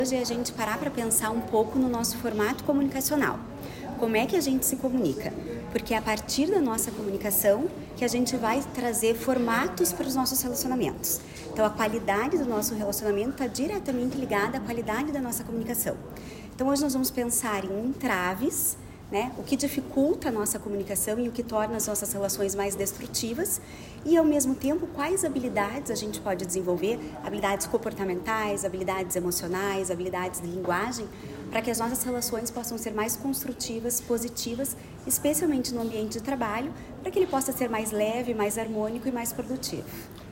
Hoje é a gente parar para pensar um pouco no nosso formato comunicacional. Como é que a gente se comunica? Porque é a partir da nossa comunicação que a gente vai trazer formatos para os nossos relacionamentos. Então a qualidade do nosso relacionamento está diretamente ligada à qualidade da nossa comunicação. Então hoje nós vamos pensar em entraves, o que dificulta a nossa comunicação e o que torna as nossas relações mais destrutivas e, ao mesmo tempo, quais habilidades a gente pode desenvolver, habilidades comportamentais, habilidades emocionais, habilidades de linguagem, para que as nossas relações possam ser mais construtivas, positivas, especialmente no ambiente de trabalho, para que ele possa ser mais leve, mais harmônico e mais produtivo.